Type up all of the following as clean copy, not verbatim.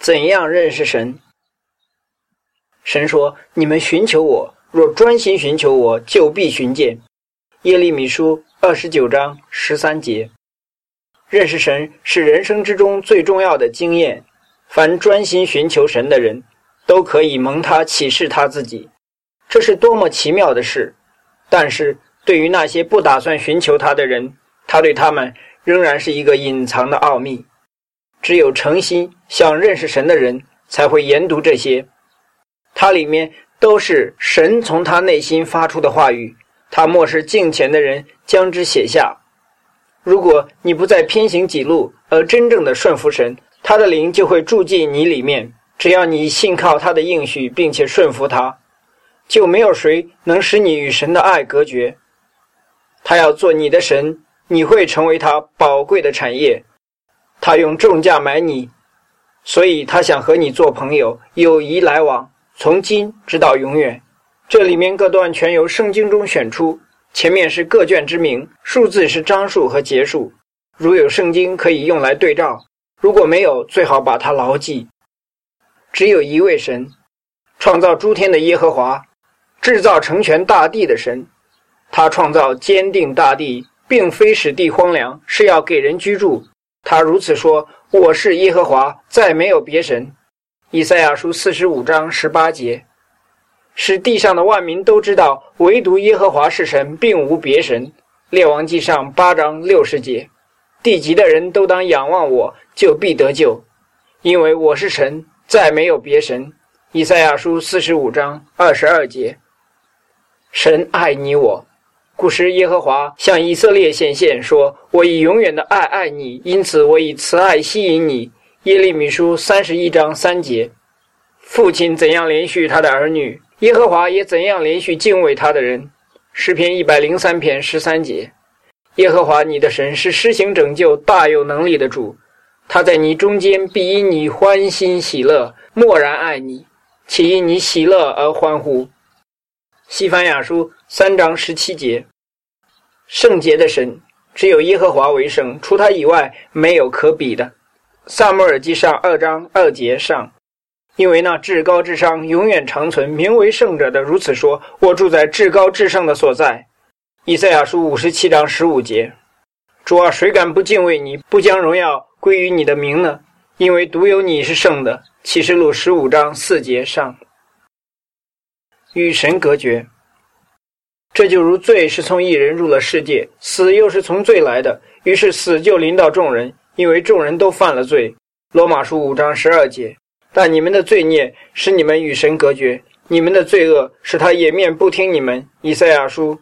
怎样认识神？神说：你们寻求我，若专心寻求我，就必寻见。耶利米书29章13节。认识神是人生之中最重要的经验，凡专心寻求神的人，都可以蒙他启示他自己，这是多么奇妙的事！但是对于那些不打算寻求他的人，他对他们仍然是一个隐藏的奥秘。只有诚心想认识神的人，才会研读这些。它里面都是神从他内心发出的话语，他漠视敬虔的人将之写下。如果你不再偏行己路，而真正的顺服神，他的灵就会住进你里面。只要你信靠他的应许，并且顺服他，就没有谁能使你与神的爱隔绝。他要做你的神，你会成为他宝贵的产业。他用重价买你，所以他想和你做朋友，友谊来往，从今直到永远。这里面各段全由圣经中选出，前面是各卷之名，数字是章数和节数。如有圣经可以用来对照，如果没有，最好把它牢记。只有一位神，创造诸天的耶和华，制造成全大地的神。他创造坚定大地，并非使地荒凉，是要给人居住。他如此说：我是耶和华，再没有别神。以赛亚书45章18节。使地上的万民都知道，唯独耶和华是神，并无别神。列王纪上8章60节。地极的人都当仰望我，就必得救，因为我是神，再没有别神。以赛亚书45章22节。神爱你我。古时耶和华向以色列显现说：我以永远的爱爱你，因此我以慈爱吸引你。耶利米书31章3节。父亲怎样连续他的儿女，耶和华也怎样连续敬畏他的人。诗篇103篇13节。耶和华你的神是施行拯救、大有能力的主，他在你中间必因你欢欣喜乐，默然爱你，岂因你喜乐而欢呼。西番雅书3章17节。圣洁的神，只有耶和华为圣，除他以外没有可比的。撒母耳记上2章2节上。因为那至高至上永远长存，名为圣者的如此说：我住在至高至圣的所在。以赛亚书57章15节。主啊，谁敢不敬畏你，不将荣耀归于你的名呢？因为独有你是圣的。启示录15章4节上。与神隔绝。这就如罪是从一人入了世界，死又是从罪来的，于是死就临到众人，因为众人都犯了罪。罗马书5章12节。但你们的罪孽使你们与神隔绝，你们的罪恶使他掩面不听你们。以赛亚书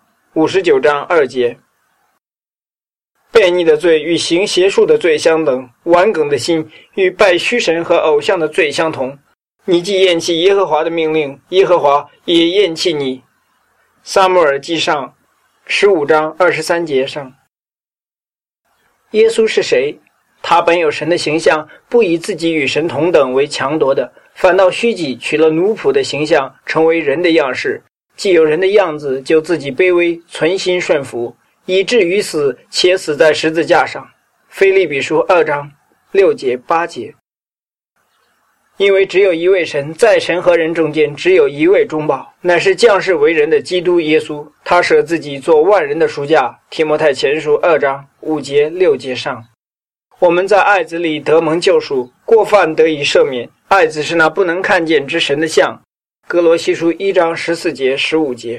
59章2节。悖逆的罪与行邪术的罪相等，顽梗的心与拜虚神和偶像的罪相同。你既厌弃耶和华的命令，耶和华也厌弃你。撒母耳记上15章23节上。耶稣是谁？他本有神的形象，不以自己与神同等为强夺的，反倒虚己，取了奴仆的形象，成为人的样式。既有人的样子，就自己卑微，存心顺服，以至于死，且死在十字架上。腓立比书2章6节8节。因为只有一位神，在神和人中间只有一位中保，乃是降世为人的基督耶稣。他舍自己做万人的赎价。提摩太前书2章5节6节上。我们在爱子里得蒙救赎，过犯得以赦免。爱子是那不能看见之神的像。哥罗西书1章14节15节。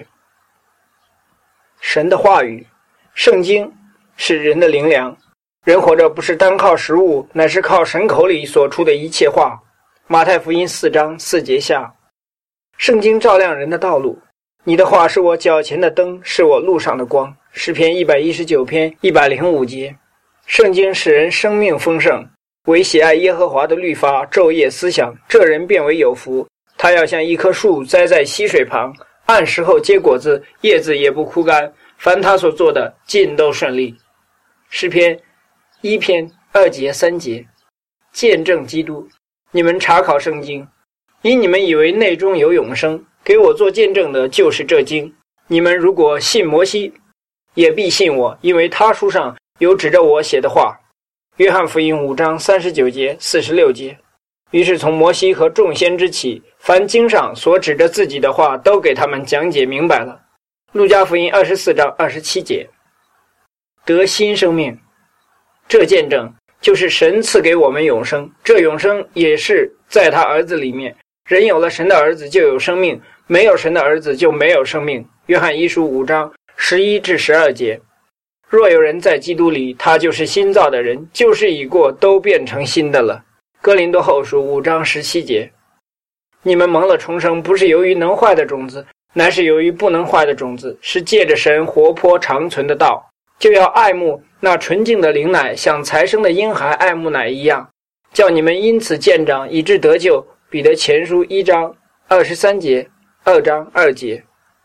神的话语，圣经是人的灵粮。人活着不是单靠食物，乃是靠神口里所出的一切话。马太福音4章4节下。圣经照亮人的道路。你的话是我脚前的灯，是我路上的光。诗篇119篇105节。圣经使人生命丰盛，唯喜爱耶和华的律法，昼夜思想，这人便为有福。他要像一棵树栽在溪水旁，按时候结果子，叶子也不枯干，凡他所做的尽都顺利。诗篇1篇2节3节。见证基督。你们查考圣经，因你们以为内中有永生，给我做见证的就是这经。你们如果信摩西，也必信我，因为他书上有指着我写的话。约翰福音5章39节46节。 于是从摩西和众先知起，凡经上所指着自己的话，都给他们讲解明白了。路加福音24章27节。得新生命，这见证就是神赐给我们永生，这永生也是在他儿子里面。人有了神的儿子就有生命，没有神的儿子就没有生命。约翰一书5章11至12节。若有人在基督里，他就是新造的人，旧事已过，都变成新的了。哥林多后书5章17节。你们蒙了重生，不是由于能坏的种子，乃是由于不能坏的种子，是借着神活泼长存的道。就要爱慕那纯净的灵奶，像才生的婴孩爱慕奶一样，叫你们因此渐长，以致得救。彼得前书1章23节，2章2节。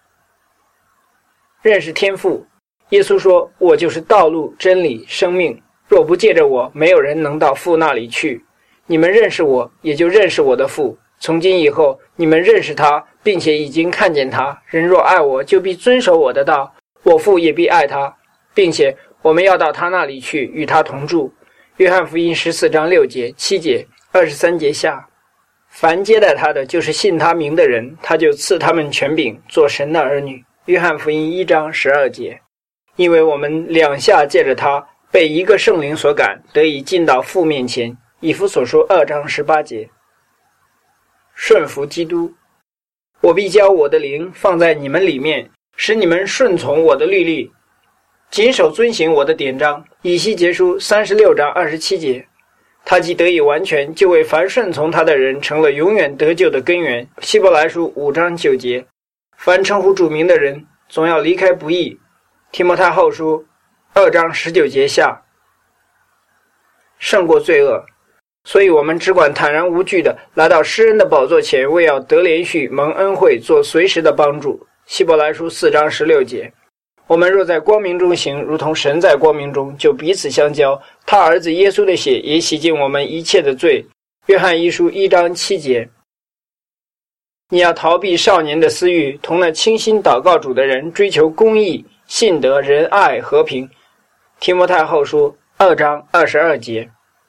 认识天父，耶稣说：“我就是道路、真理、生命，若不借着我，没有人能到父那里去。你们认识我，也就认识我的父。从今以后，你们认识他，并且已经看见他。人若爱我，就必遵守我的道，我父也必爱他，并且我们要到他那里去，与他同住。”约翰福音14章6节、7节、23节下。凡接待他的，就是信他名的人，他就赐他们权柄，做神的儿女。约翰福音1章12节。因为我们两下借着他，被一个圣灵所感，得以进到父面前。以弗所书2章18节。顺服基督，我必将我的灵放在你们里面，使你们顺从我的律例，谨守遵行我的典章。以西结书36章27节。他既得以完全，就为凡顺从他的人成了永远得救的根源。希伯来书5章9节。凡称呼主名的人，总要离开不义。提摩太后书2章19节下。胜过罪恶，所以我们只管坦然无惧地来到施恩的宝座前，为要得连续蒙恩惠，做随时的帮助。希伯来书4章16节。我们若在光明中行，如同神在光明中，就彼此相交。他儿子耶稣的血也洗净我们一切的罪。约翰一书1章7节。你要逃避少年的私欲，同那倾心祷告主的人，追求公义、信德、仁爱、和平。提摩太后书2章22节。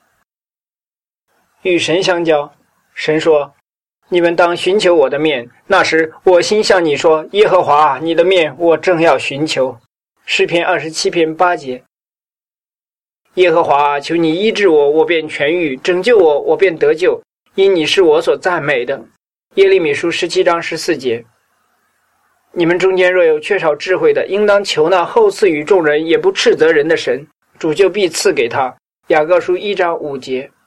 与神相交，神说：“你们当寻求我的面。”那时我心向你说：“耶和华，你的面我正要寻求。”诗篇27篇8节。耶和华，求你医治我，我便痊愈；拯救我，我便得救，因你是我所赞美的。耶利米书17章14节。你们中间若有缺少智慧的，应当求那厚赐予众人也不斥责人的神，主就必赐给他。雅各书1章5节。